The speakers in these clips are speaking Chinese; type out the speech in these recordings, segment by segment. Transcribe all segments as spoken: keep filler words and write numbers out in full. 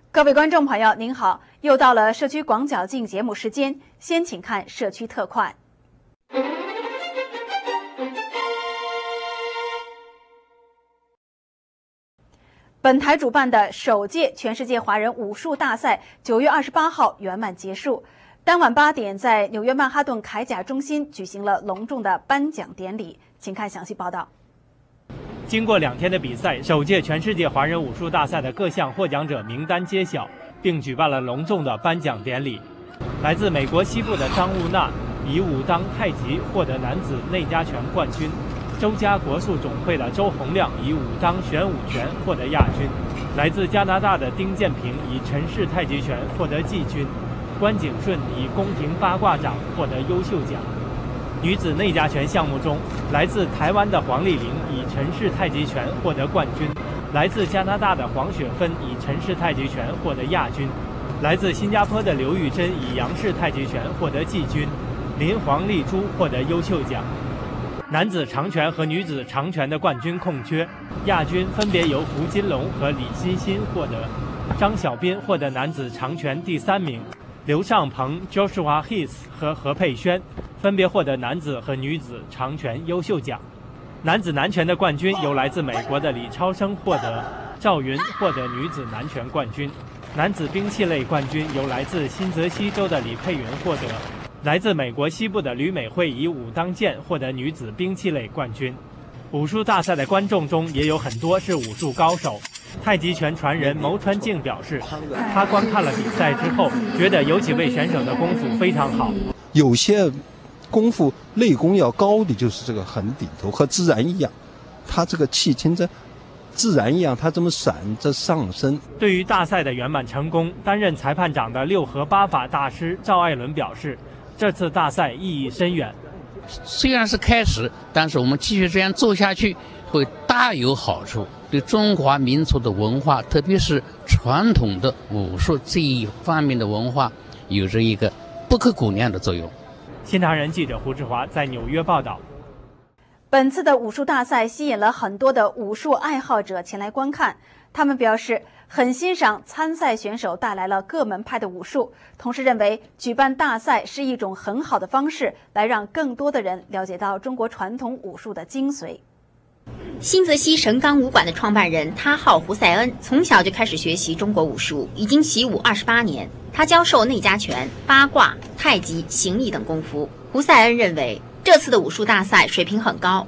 各位观众朋友，您好，又到了社区广角镜节目时间，先请看社区特快。本台主办的首届全世界华人武术大赛九月二十八号圆满结束，当晚八点在纽约曼哈顿铠甲中心举行了隆重的颁奖典礼，请看详细报道。 经过两天的比赛，首届全世界华人武术大赛的各项获奖者名单揭晓，并举办了隆重的颁奖典礼。来自美国西部的张悟纳以武当太极获得男子内家拳冠军，周家国术总会的周洪亮以武当玄武拳获得亚军，来自加拿大的丁建平以陈氏太极拳获得季军，关景顺以宫廷八卦掌获得优秀奖。女子内家拳项目中，来自台湾的黄丽玲以陈氏太极拳获得冠军，来自加拿大的黄雪芬以陈氏太极拳获得亚军，来自新加坡的刘玉珍以杨氏太极拳获得季军，林黄丽珠获得优秀奖。男子长拳和女子长拳的冠军空缺，亚军分别由胡金龙和李欣欣获得，张小斌获得男子长拳第三名，刘尚鹏、Joshua Heath 和何佩轩分别获得男子和女子长拳优秀奖。男子男拳的冠军由来自美国的李超生获得，赵云获得女子男拳冠军。男子兵器类冠军由来自新泽西州的李佩云获得，来自美国西部的吕美惠以武当剑获得女子兵器类冠军。武术大赛的观众中也有很多是武术高手。太极拳传人牟川静表示，他观看了比赛之后，觉得有几位选手的功夫非常好。 有些功夫内功要高的就是这个很顶头，和自然一样，他这个气听着自然一样，他这么闪着上升。 对于大赛的圆满成功，担任裁判长的六合八法大师赵艾伦表示，这次大赛意义深远。 虽然是开始，但是我们继续这样做下去会大有好处，对中华民族的文化，特别是传统的武术这一方面的文化有着一个不可估量的作用。 新唐人记者胡志华在纽约报道。 本次的武术大赛吸引了很多的武术爱好者前来观看，他们表示很欣赏参赛选手带来了各门派的武术，同时认为举办大赛是一种很好的方式，来让更多的人了解到中国传统武术的精髓。 新泽西神冈武馆的创办人他号胡塞恩从小就开始学习中国武术，已经习武二十八年。他教授内家拳、八卦、太极、形意等功夫。胡塞恩认为这次的武术大赛水平很高。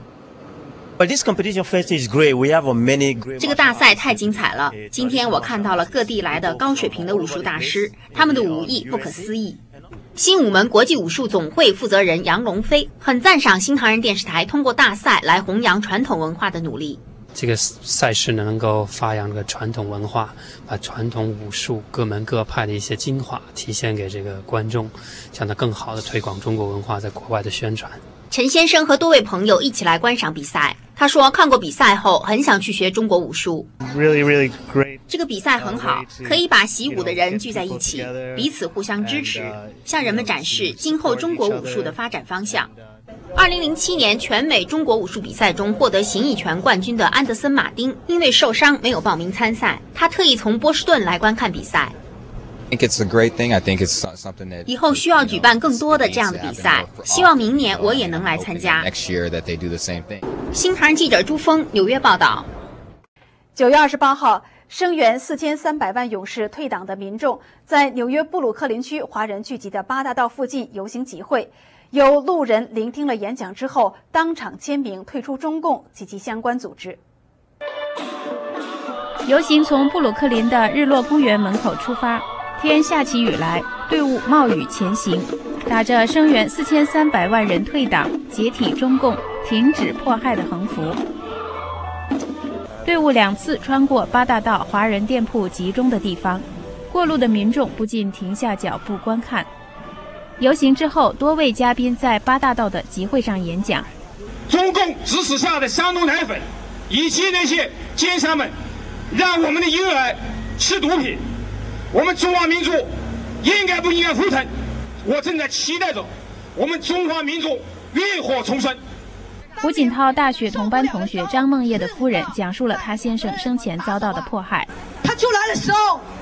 这个大赛太精彩了！今天我看到了各地来的高水平的武术大师，他们的武艺不可思议。新武门国际武术总会负责人杨龙飞很赞赏新唐人电视台通过大赛来弘扬传统文化的努力。 这个赛事能够发扬这个传统文化，把传统武术各门各派的一些精华体现给这个观众，让他更好的推广中国文化在国外的宣传。 陈先生和多位朋友一起来观赏比赛，他说看过比赛后很想去学中国武术。 Really, really great. 这个比赛很好，可以把习武的人聚在一起，彼此互相支持，向人们展示今后中国武术的发展方向。二零零七年全美中国武术比赛中获得形意拳冠军的安德森·马丁因为受伤没有报名参赛，他特意从波士顿来观看比赛。以后需要举办更多的这样的比赛，希望明年我也能来参加。新唐人记者朱峰纽约报道。 九月二十八号，声援四千三百万勇士退党的民众在纽约布鲁克林区华人聚集的八大道附近游行集会，有路人聆听了演讲之后，当场签名退出中共及其相关组织。 游行从布鲁克林的日落公园门口出发，天下起雨来，队伍冒雨前行，打着声援四千三百万人退党、解体中共、停止迫害的横幅。队伍两次穿过八大道华人店铺集中的地方，过路的民众不禁停下脚步观看。游行之后，多位嘉宾在八大道的集会上演讲。 中共指使下的山东奶粉，以及那些奸商们，让我们的婴儿吃毒品。我们中华民族应该不应该服从？我正在期待着我们中华民族浴火重生。 胡锦涛大学同班同学张梦叶的夫人讲述了他先生生前遭到的迫害。 他出来的时候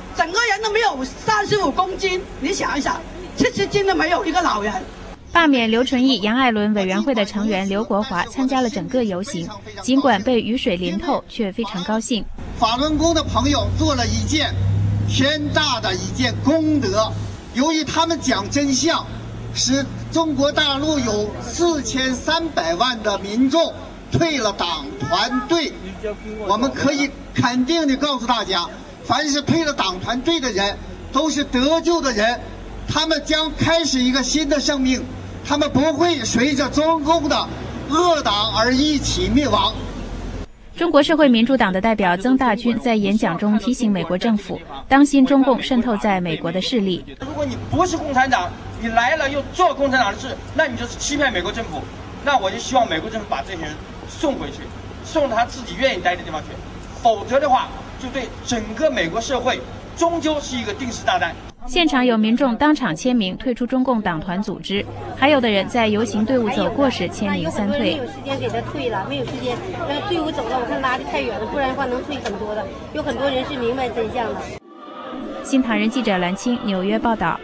整个人都没有三十五公斤，你想一想，七十斤都没有一个老人。 罢免刘纯义、杨爱伦委员会的成员刘国华参加了整个游行，尽管被雨水淋透，却非常高兴。 法轮功的朋友做了一件天大的一件功德，由于他们讲真相，使中国大陆有四千三百万的民众退了党团队。我们可以肯定地告诉大家，凡是退了党团队的人，都是得救的人，他们将开始一个新的生命。他们不会随着中共的恶党而一起灭亡。 中国社会民主党的代表曾大军在演讲中提醒美国政府，当心中共渗透在美国的势力。 如果你不是共产党，你来了又做共产党的事，那你就是欺骗美国政府。那我就希望美国政府把这些人送回去，送到他自己愿意待的地方去，否则的话，就对整个美国社会终究是一个定时炸弹。 现场有民众当场签名退出中共党团组织，还有的人在游行队伍走过时签名三退。 没有时间给他退了，没有时间，那个队伍走了，我看拉得太远了，不然的话能退很多的。有很多人是明白真相的。 新唐人记者蓝青纽约报道。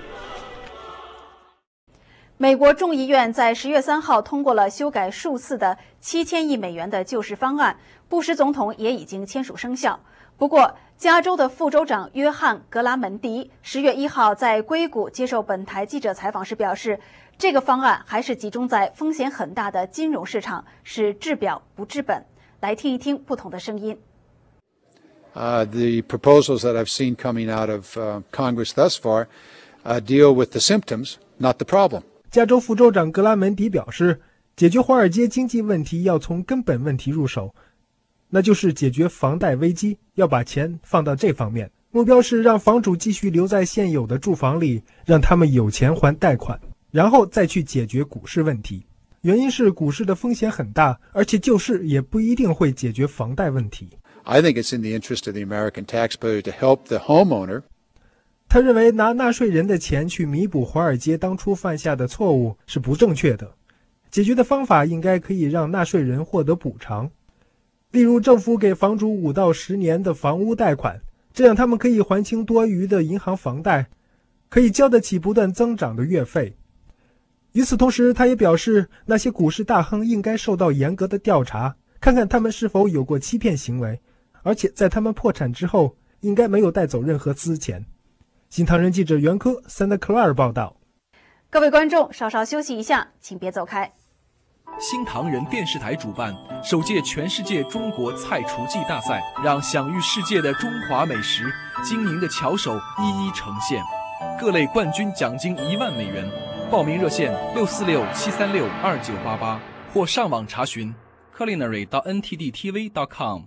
美国众议院在十月三号通过了修改数次的七千亿美元的救市方案，布什总统也已经签署生效。不过，加州的副州长约翰·格拉门迪十月一号在硅谷接受本台记者采访时表示，这个方案还是集中在风险很大的金融市场，是治表不治本。来听一听不同的声音。 Uh, the proposals that I've seen coming out of uh, Congress thus far uh, deal with the symptoms, not the problem. 加州副州长格拉门迪表示，解决华尔街经济问题要从根本问题入手。那就是解决房贷危机，要把钱放到这方面，目标是让房主继续留在现有的住房里，让他们有钱还贷款，然后再去解决股市问题。原因是股市的风险很大，而且救市也不一定会解决房贷问题。 I think it's in the interest of the American taxpayer to help the homeowner. 他认为拿纳税人的钱去弥补华尔街当初犯下的错误是不正确的，解决的方法应该可以让纳税人获得补偿。例如，政府给房主五到十年的房屋贷款，这样他们可以还清多余的银行房贷，可以交得起不断增长的月费。与此同时，他也表示，那些股市大亨应该受到严格的调查，看看他们是否有过欺骗行为，而且在他们破产之后，应该没有带走任何私钱。新唐人记者袁科桑德克拉尔报道。 各位观众，稍稍休息一下，请别走开。 新唐人电视台主办首届全世界中国菜厨技大赛，让享誉世界的中华美食、精营的巧手一一呈现。各类冠军奖金一万美元，报名热线六四六七三六二九八八或上网查询 culinary 到 n t d t v 点 com。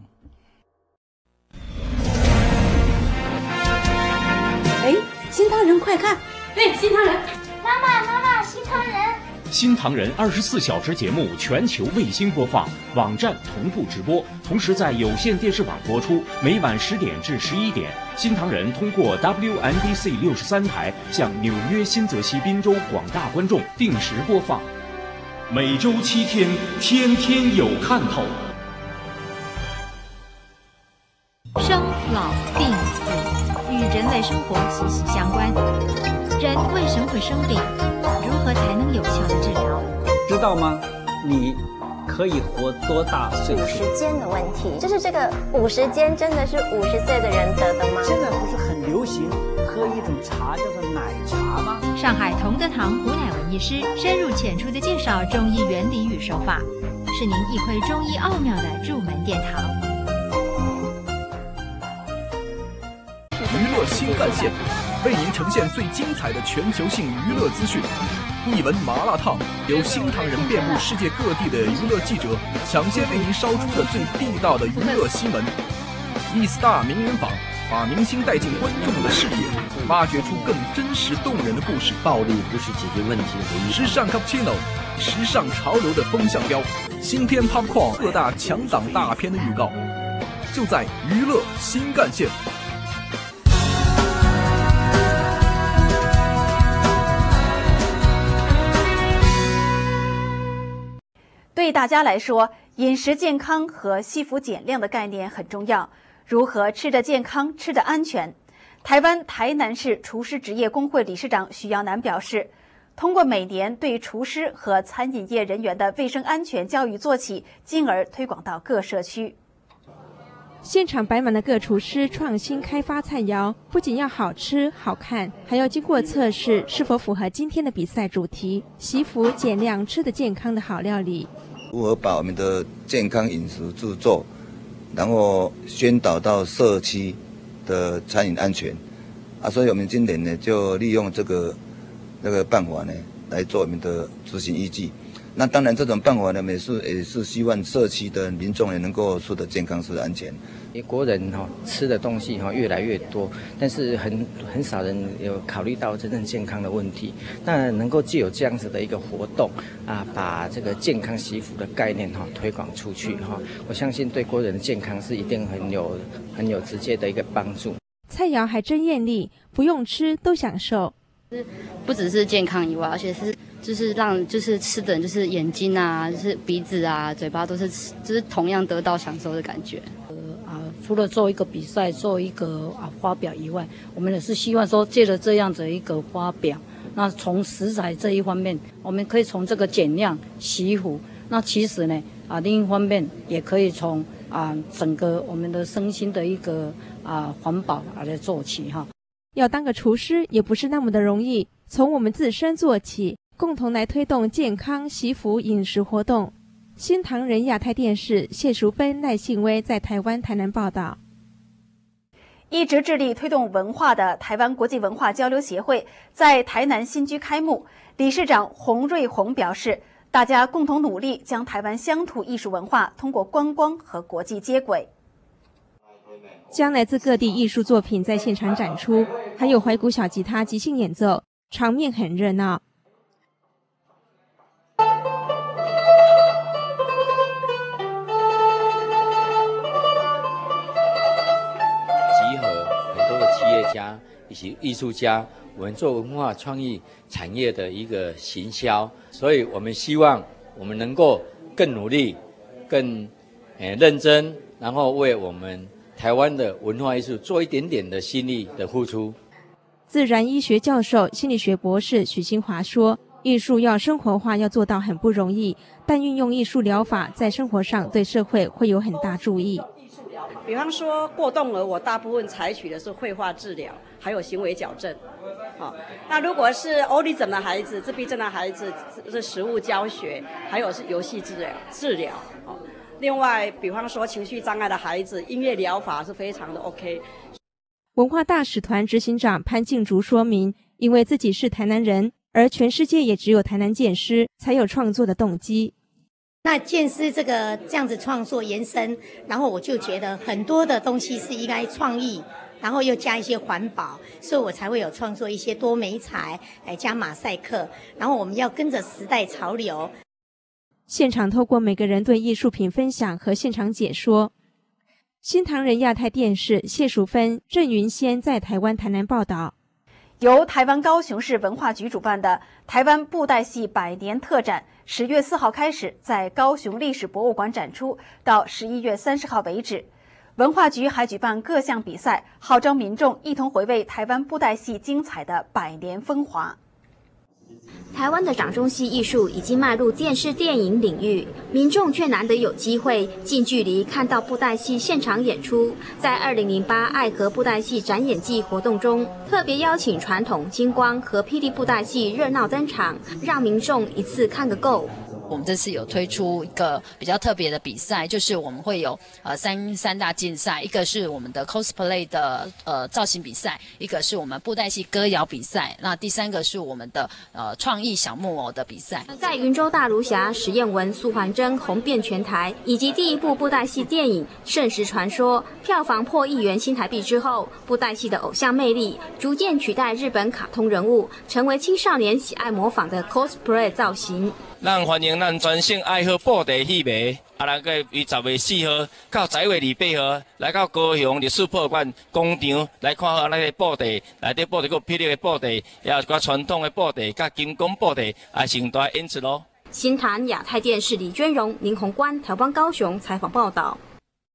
哎，新唐人快看！ 对，新唐人， 妈妈妈妈，新唐人。 新唐人二十四小时节目全球卫星播放，网站同步直播，同时在有线电视网播出。每晚十点至十一点，新唐人通过 W N B C 六十三台向纽约、新泽西、宾州广大观众定时播放。每周七天，天天有看头。 生老病死与人类生活息息相关。人为什么会生病？如何才能有效的治疗？ 知道吗？你可以活多大岁数？ 五十肩的问题，就是这个五十肩真的是五十岁的人得的吗？ 现在不是很流行喝一种茶叫做奶茶吗？ 上海同德堂胡乃文医师深入浅出地介绍中医原理与手法，是您一窥中医奥妙的入门殿堂。 娱乐新干线为您呈现最精彩的全球性娱乐资讯。一闻麻辣烫，由新唐人遍布世界各地的娱乐记者抢先为您烧出的最地道的娱乐新闻。E-Star 名人坊把明星带进观众的视野，挖掘出更真实动人的故事。 暴力不是解决问题的唯一。 时尚 Cappuccino， 时尚潮流的风向标。新片 Popcorn 各大强档大片的预告，就在娱乐新干线。 对大家来说，饮食健康和惜福减量的概念很重要。如何吃得健康、吃得安全？ 台湾台南市厨师职业工会理事长许耀南表示，通过每年对厨师和餐饮业人员的卫生安全教育做起，进而推广到各社区。 现场摆满了各厨师创新开发菜肴，不仅要好吃好看，还要经过测试是否符合今天的比赛主题——惜福减量，吃得健康的好料理。 如何把我们的健康饮食著作，然后宣导到社区的餐饮安全啊？所以我们今年呢，就利用这个这个办法呢，来做我们的执行依据。那当然，这种办法呢，也是也是希望社区的民众也能够吃得健康、吃得安全。 国人哈、哦、吃的东西哈、哦、越来越多，但是很很少人有考虑到真正健康的问题。那能够藉由这样子的一个活动啊，把这个健康惜福的概念哈、哦、推广出去哈、哦，我相信对国人的健康是一定很有很有直接的一个帮助。 菜肴还真艳丽，不用吃都享受。 不只是健康以外，而且是就是让就是吃的人就是眼睛啊，就是鼻子啊、嘴巴都是就是同样得到享受的感觉。 呃啊，除了做一个比赛、做一个啊发表以外，我们也是希望说借着这样子一个发表，那从食材这一方面，我们可以从这个减量惜福。那其实呢啊，另一方面也可以从啊整个我们的身心的一个啊环保啊来做起哈。 要当个厨师也不是那么的容易，从我们自身做起，共同来推动健康惜福饮食活动。新唐人亚太电视谢淑芬、赖信威在台湾台南报道。 一直致力推动文化的台湾国际文化交流协会在台南新居开幕，理事长洪瑞宏表示，大家共同努力，将台湾乡土艺术文化通过观光和国际接轨。 将来自各地艺术作品在现场展出，还有怀古小吉他即兴演奏，场面很热闹。 集合很多的企业家以及艺术家，我们做文化创意产业的一个行销，所以我们希望我们能够更努力、更呃认真，然后为我们台湾的文化艺术做一点点的心力的付出。 自然医学教授、心理学博士许新华说，艺术要生活化，要做到很不容易，但运用艺术疗法在生活上对社会会有很大注意。 比方说过动儿，我大部分采取的是绘画治疗，还有行为矫正。好，那如果是欧利症的孩子、自闭症的孩子，是食物教学，还有是游戏治疗治疗。好。另外，比方说情绪障碍的孩子，音乐疗法是非常的 OK。 文化大使团执行长潘静竹说明，因为自己是台南人，而全世界也只有台南剑师才有创作的动机。 那剑师这个这样子创作延伸，然后我就觉得很多的东西是应该创意，然后又加一些环保，所以我才会有创作一些多媒材，来加马赛克，然后我们要跟着时代潮流。 现场透过每个人对艺术品分享和现场解说。新唐人亚太电视谢淑芬、郑云仙在台湾台南报道。 由台湾高雄市文化局主办的台湾布袋戏百年特展，十月四号开始在高雄历史博物馆展出，到十一月三十号为止。文化局还举办各项比赛，号召民众一同回味台湾布袋戏精彩的百年风华。 台湾的掌中戏艺术已经迈入电视电影领域，民众却难得有机会近距离看到布袋戏现场演出。在二零零八爱河布袋戏展演季活动中，特别邀请传统金光和霹雳布袋戏热闹登场，让民众一次看个够。 我们这次有推出一个比较特别的比赛，就是我们会有呃三三大竞赛，一个是我们的 cosplay 的呃造型比赛，一个是我们布袋戏歌谣比赛，那第三个是我们的呃创意小木偶的比赛。 在云州大儒侠史艳文、苏环珍红遍全台，以及第一部布袋戏电影《圣石传说》票房破亿元新台币之后，布袋戏的偶像魅力逐渐取代日本卡通人物，成为青少年喜爱模仿的 cosplay 造型。 咱欢迎咱全省爱好布袋戏迷，啊，咱个于十月四号到十一月二八号来到高雄历史博物馆广场来看好咱个布袋，内底布袋个霹雳的布袋，也有一个传统的布袋，甲金光布袋，也盛大演出咯。 新唐亚太电视李娟荣、林宏关，台湾高雄采访报道。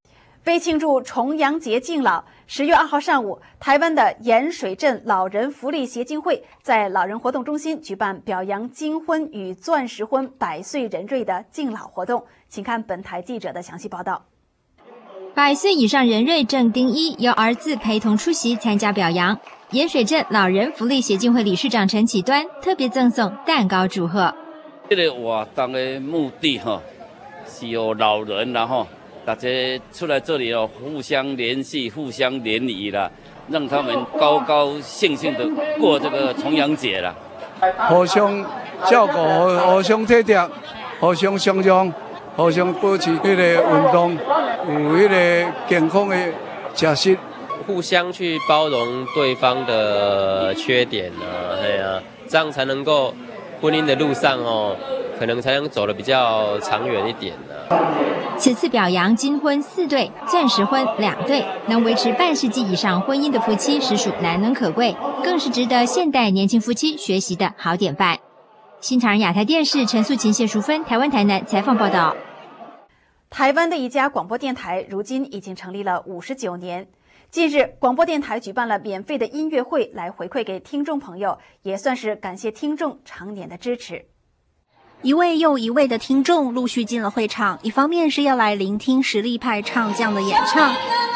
为庆祝重阳节敬老，十月二号上午，台湾的盐水镇老人福利协进会在老人活动中心举办表扬金婚与钻石婚百岁人瑞的敬老活动。请看本台记者的详细报道。 百岁以上人瑞郑丁一由儿子陪同出席参加表扬。盐水镇老人福利协进会理事长陈启端特别赠送蛋糕祝贺。 这个活动的目的哈，是有老人然后。大家出来这里哦，互相联系、互相联谊啦，让他们高高兴兴的过这个重阳节啦。 互相照顾，互相体贴，互相相让，互相保持迄个运动，有迄个健康的食食， 互相去包容对方的缺点啊，哎呀、啊，这样才能够婚姻的路上哦，可能才能走得比较长远一点呢、啊。 此次表扬金婚四对、钻石婚两对，能维持半世纪以上婚姻的夫妻，实属难能可贵，更是值得现代年轻夫妻学习的好典范。新唐人亚太电视陈素琴、谢淑芬，台湾台南采访报道。 台湾的一家广播电台如今已经成立了五十九年。近日，广播电台举办了免费的音乐会，来回馈给听众朋友，也算是感谢听众常年的支持。 一位又一位的听众陆续进了会场，一方面是要来聆听实力派唱将的演唱，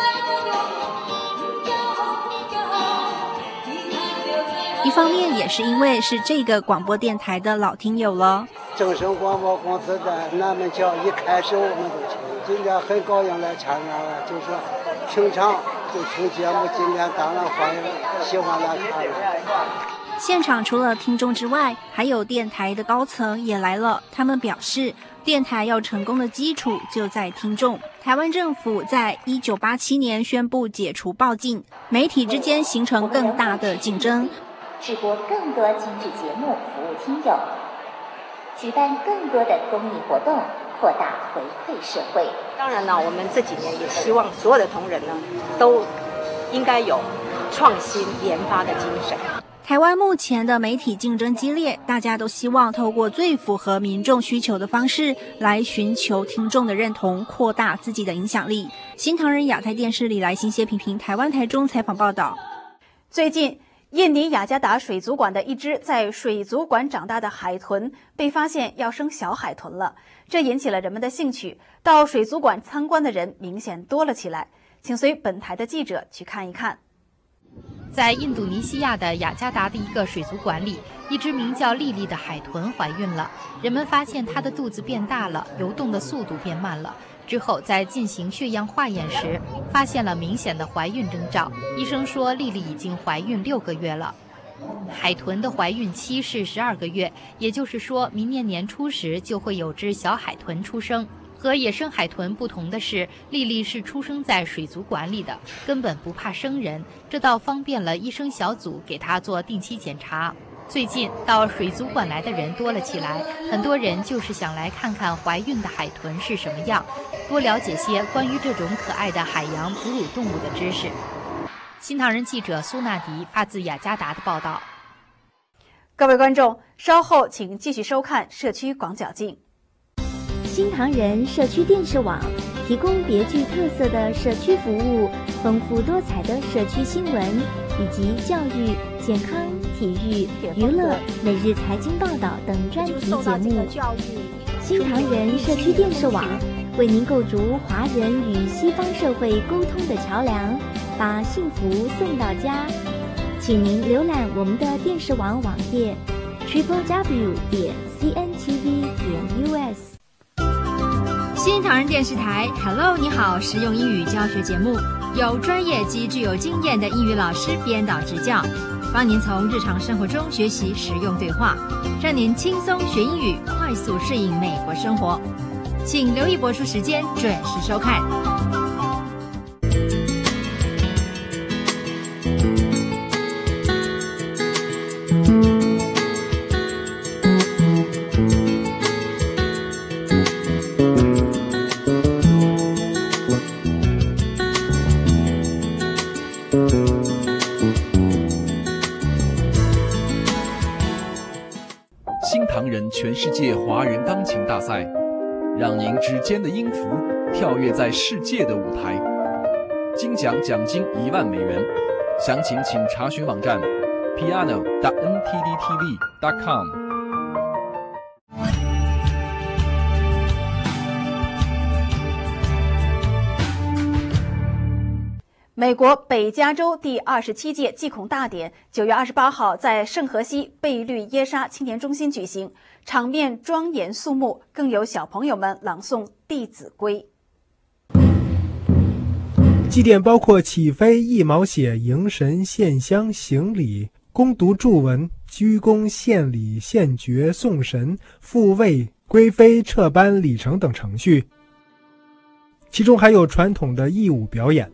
一方面也是因为是这个广播电台的老听友了。 正声广播公司的南门桥一开始我们都听，今天很高兴来参加了，就是说平常就听节目，今天当然欢迎喜欢来看了。 现场除了听众之外，还有电台的高层也来了。他们表示，电台要成功的基础就在听众。台湾政府在一九八七年宣布解除报禁，媒体之间形成更大的竞争， 制播更多精致节目服务听友，举办更多的公益活动，扩大回馈社会。 当然呢，我们这几年也希望所有的同仁呢，都应该有创新研发的精神。 台湾目前的媒体竞争激烈，大家都希望透过最符合民众需求的方式来寻求听众的认同，扩大自己的影响力。新唐人亚太电视李来新、谢平平台湾台中采访报道。 最近，印尼雅加达水族馆的一只在水族馆长大的海豚被发现要生小海豚了，这引起了人们的兴趣，到水族馆参观的人明显多了起来。请随本台的记者去看一看。 在印度尼西亚的雅加达的一个水族馆里，一只名叫莉莉的海豚怀孕了。人们发现它的肚子变大了，游动的速度变慢了。之后在进行血样化验时，发现了明显的怀孕征兆。医生说，莉莉已经怀孕六个月了。海豚的怀孕期是十二个月，也就是说，明年年初时就会有只小海豚出生。和野生海豚不同的是，莉莉是出生在水族馆里的，根本不怕生人，这倒方便了医生小组给她做定期检查。最近到水族馆来的人多了起来，很多人就是想来看看怀孕的海豚是什么样，多了解些关于这种可爱的海洋哺乳动物的知识。新唐人记者苏纳迪发自雅加达的报道。 各位观众，稍后请继续收看社区广角镜。 新唐人社区电视网提供别具特色的社区服务，丰富多彩的社区新闻，以及教育、健康、体育、娱乐、每日财经报道等专题节目。新唐人社区电视网为您构筑华人与西方社会沟通的桥梁，把幸福送到家。请您浏览我们的电视网网页 triple w 点 c n t v 点 u s。 新唐人电视台 Hello 你好实用英语教学节目，由专业及具有经验的英语老师编导指教，帮您从日常生活中学习实用对话，让您轻松学英语，快速适应美国生活。请留意播出时间，准时收看。 新唐人全世界华人钢琴大赛，让您指尖的音符跳跃在世界的舞台， 金奖奖金一万美元。详情请查询网站 piano 点 n t d t v 点 com。 美国北加州第二十七届祭孔大典九月二十八号在圣荷西贝律耶沙青年中心举行，场面庄严肃穆，更有小朋友们朗诵《弟子规》。 祭典包括起飞、一毛血、迎神、献香、行礼、恭读祝文、鞠躬、献礼、献爵、送神、复位、归飞、撤班、礼成等程序，其中还有传统的义舞表演。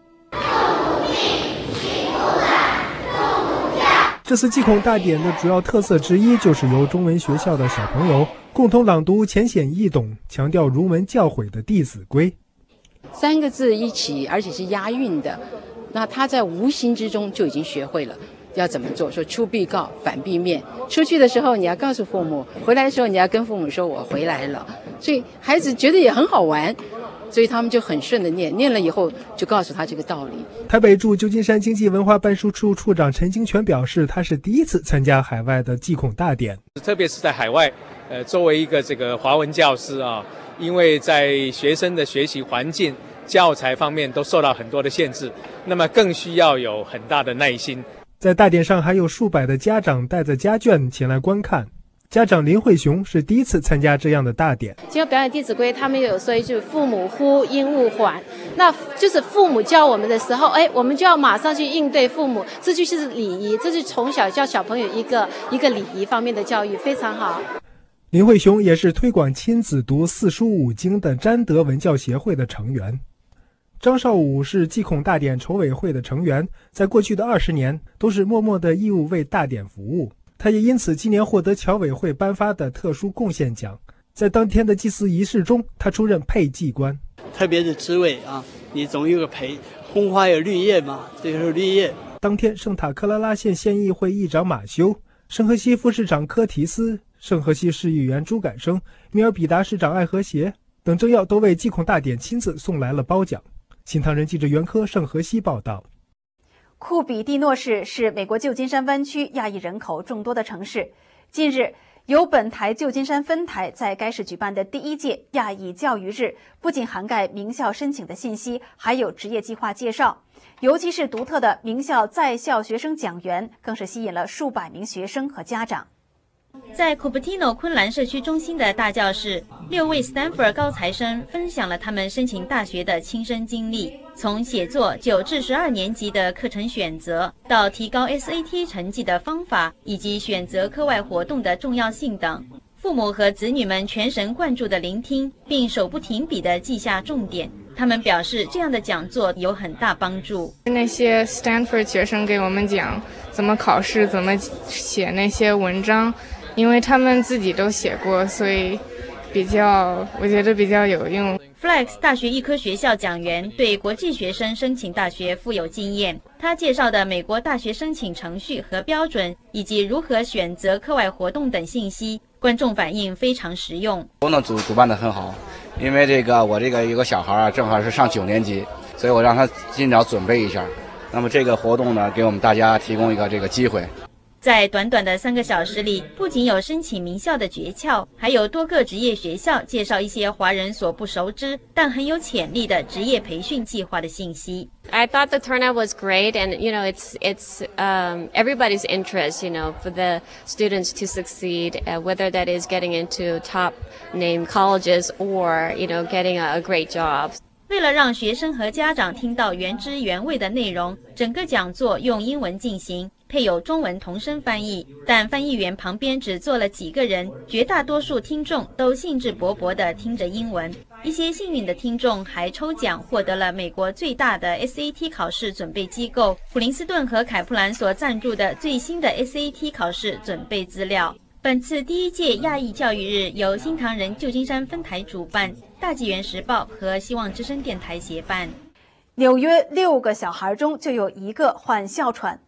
这次祭孔大典的主要特色之一，就是由中文学校的小朋友共同朗读浅显易懂、强调儒门教诲的《弟子规》。 三个字一起，而且是押韵的，那他在无形之中就已经学会了要怎么做。说出必告，反必面。出去的时候你要告诉父母，回来的时候你要跟父母说我回来了。所以孩子觉得也很好玩。所以他们就很顺的念，念了以后就告诉他这个道理。 台北驻旧金山经济文化办事处处长陈金泉表示，他是第一次参加海外的祭孔大典， 特别是在海外，呃，作为一个这个华文教师啊，因为在学生的学习环境、教材方面都受到很多的限制，那么更需要有很大的耐心。 在大典上，还有数百的家长带着家眷前来观看。家长林慧雄是第一次参加这样的大典。 今天表演《弟子规》，他们有说一句“父母呼，应勿缓”，那就是父母教我们的时候，哎，我们就要马上去应对父母，这就是礼仪，这是从小教小朋友一个一个礼仪方面的教育，非常好。 林慧雄也是推广亲子读四书五经的詹德文教协会的成员。张少武是祭孔大典筹委会的成员，在过去的二十年都是默默的义务为大典服务。他也因此今年获得侨委会颁发的特殊贡献奖。在当天的祭祀仪式中，他出任配祭官。 特别的滋味啊，你总有个陪，红花有绿叶嘛，这就是绿叶。 当天，圣塔克拉拉县县议会议长马修、圣荷西副市长柯提斯、圣荷西市议员朱改生、米尔比达市长艾和谐等政要都为祭孔大典亲自送来了褒奖。新唐人记者袁科圣荷西报道。 库比蒂诺市是美国旧金山湾区亚裔人口众多的城市。近日，由本台旧金山分台在该市举办的第一届亚裔教育日，不仅涵盖名校申请的信息，还有职业计划介绍。尤其是独特的名校在校学生讲员，更是吸引了数百名学生和家长。 在 Cupertino 昆兰社区中心的大教室，六位 Stanford 高材生分享了他们申请大学的亲身经历，从写作九至十二年级的课程选择，到提高 S A T 成绩的方法，以及选择课外活动的重要性等。父母和子女们全神贯注地聆听，并手不停笔地记下重点。他们表示，这样的讲座有很大帮助。 那些 Stanford 学生给我们讲怎么考试，怎么写那些文章，因为他们自己都写过，所以比较，我觉得比较有用。 Flex 大学医科学校讲员对国际学生申請大學富有經驗，他介紹的美國大學申請程序和標準，以及如何選擇課外活動等信息，觀眾反應非常實用。 活動主主辦得很好，因為這個我這個有個小孩啊，正好是上九年級，所以我讓他盡早準備一下。那麼這個活動呢，給我們大家提供一個這個機會。 在短短的三個小時裡，不僅有申請名校的訣竅，還有多個職業學校介紹一些華人所不熟知但很有潛力的職業培訓計劃的信息。 I thought the turnout was great, and you know, it's it's um, everybody's interest, you know, for the students to succeed, uh, whether that is getting into top name colleges or you know, getting a, a great job. 为了让学生和家长听到原汁原味的内容，整个讲座用英文进行，配有中文同声翻译，但翻译员旁边只坐了几个人，绝大多数听众都兴致勃勃地听着英文。一些幸运的听众还抽奖获得了美国最大的 S A T 考试准备机构普林斯顿和凯普兰所赞助的最新的 S A T 考试准备资料。本次第一届亚裔教育日由新唐人旧金山分台主办，大纪元时报和希望之声电台协办。 纽约六个小孩中就有一个患哮喘。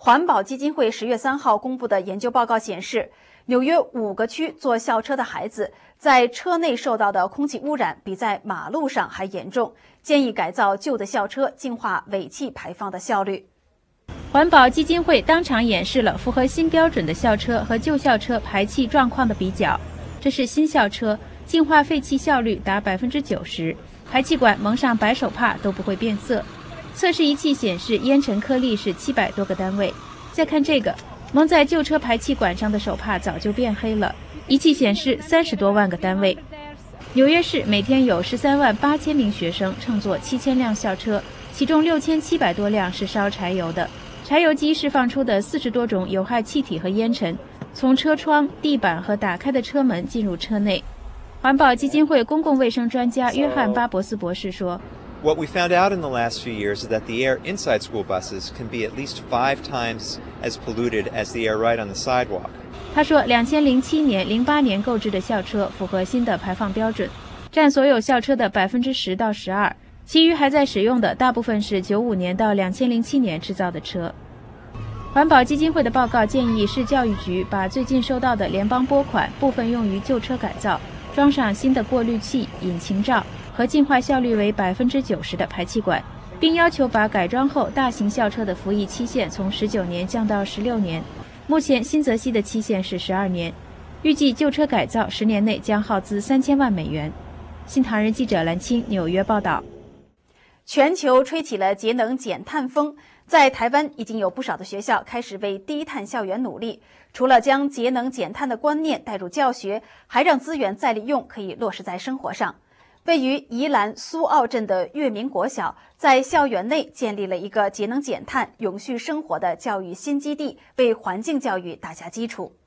环保基金会十月三号公布的研究报告显示，纽约五个区坐校车的孩子在车内受到的空气污染比在马路上还严重，建议改造旧的校车，净化尾气排放的效率。 环保基金会当场演示了符合新标准的校车和旧校车排气状况的比较。这是新校车，净化废气效率达百分之九十，排气管蒙上白手帕都不会变色。测试仪器显示烟尘颗粒是七百多个单位。再看这个，蒙在旧车排气管上的手帕早就变黑了，仪器显示三十多万个单位。纽约市每天有十三万八千名学生乘坐七千辆校车，其中六千七百多辆是烧柴油的。柴油机释放出的四十多种有害气体和烟尘，从车窗、地板和打开的车门进入车内。环保基金会公共卫生专家约翰·巴伯斯博士说 What we found out in the last few years is that the air inside school buses can be at least five times as polluted as the air right on the sidewalk. 他说，两千零七年、零八年购置的校车符合新的排放标准，占所有校车的百分之十到十二。其余还在使用的大部分是九五年到两千零七年制造的车。环保基金会的报告建议市教育局把最近收到的联邦拨款部分用于旧车改造，装上新的过滤器、引擎罩和净化效率为百分之九十的排气管，并要求把改装后大型校车的服役期限从十九年降到十六年。目前新泽西的期限是十二年，预计旧车改造十年内将耗资三千万美元。新唐人记者蓝青纽约报道。 全球吹起了节能减碳风，在台湾已经有不少的学校开始为低碳校园努力。除了将节能减碳的观念带入教学，还让资源再利用可以落实在生活上。位于宜兰苏澳镇的月明国小，在校园内建立了一个节能减碳、永续生活的教育新基地，为环境教育打下基础。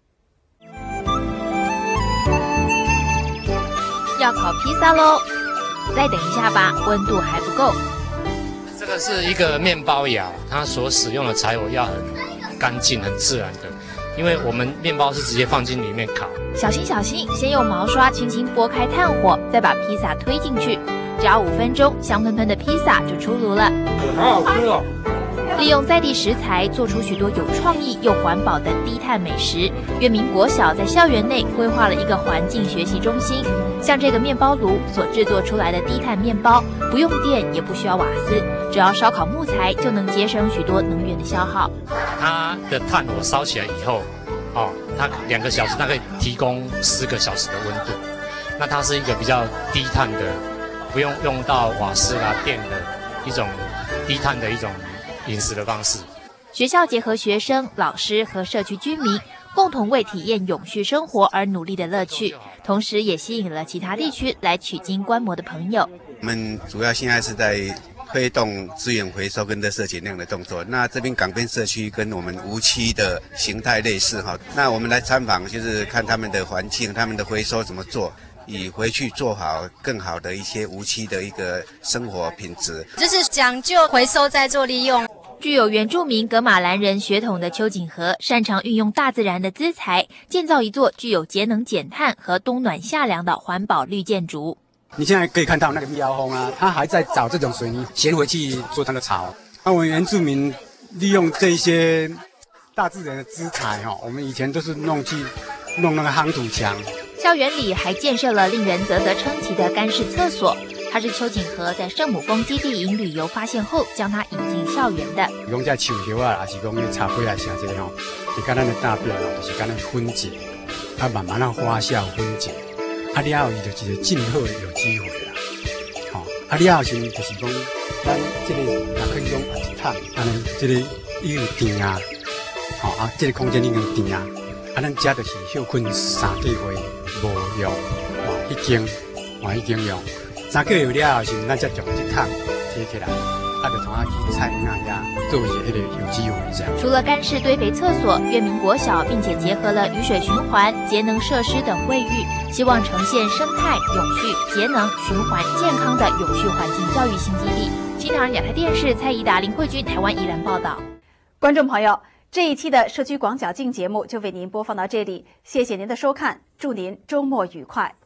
要烤披萨喽！再等一下吧，温度还不够。 这个是一个面包窑，它所使用的柴火要很干净、很自然的，因为我们面包是直接放进里面烤。 小心小心，先用毛刷轻轻拨开炭火，再把披萨推进去，只要五分钟，香喷喷的披萨就出炉了。 好好吃哦！ 利用在地食材，做出许多有创意又环保的低碳美食。月明国小在校园内规划了一个环境学习中心，像这个面包炉所制作出来的低碳面包，不用电也不需要瓦斯，只要烧烤木材就能节省许多能源的消耗。 它的炭火烧起来以后，哦，它两个小时它可以提供四个小时的温度，那它是一个比较低碳的，不用用到瓦斯啦、电的一种低碳的一种饮食的方式。 学校结合学生、老师和社区居民，共同为体验永续生活而努力的乐趣，同时也吸引了其他地区来取经观摩的朋友。 我们主要现在是在推动资源回收跟垃圾减量的动作。那这边港边社区跟我们无期的形态类似哈，那我们来参访，就是看他们的环境、他们的回收怎么做，以回去做好更好的一些无期的一个生活品质。 就是讲究回收再做利用。具有原住民噶玛兰人血统的邱景和，擅长运用大自然的资材，建造一座具有节能减碳和冬暖夏凉的环保绿建筑。 你现在可以看到那个蜜腰蜂啊，它还在找这种水泥衔回去做它的巢。那我们原住民利用这些大自然的资材哈，我们以前都是弄去弄那个夯土墙。 校园里还建设了令人啧啧称奇的干式厕所，它是邱景和在圣母峰基地营旅游发现后将它引进校园的。 讲这树叶啊，还是讲那茶杯来啥这个吼，就跟咱的大便哦，就是跟咱分解，啊慢慢啊发酵分解，啊了后伊就是一个进货的有机会啦。吼、哦，啊了后先就是讲，咱这个也可以用啊一桶，安尼这个已经甜啊，吼、哦、啊这个空间已经甜啊，啊咱遮就是休困三个月无用，换一间换一间用。三个月了后，是咱才将这桶提起来，啊，就从啊去菜园啊作为迄个有机回收。 除了干式堆肥厕所、月明国小，并且结合了雨水循环、节能设施等卫浴，希望呈现生态、永续、节能、循环、健康的永续环境教育新基地。新唐人亚太电视蔡宜达、林慧君，台湾宜兰报道。 观众朋友，这一期的社区广角镜节目就为您播放到这里，谢谢您的收看，祝您周末愉快。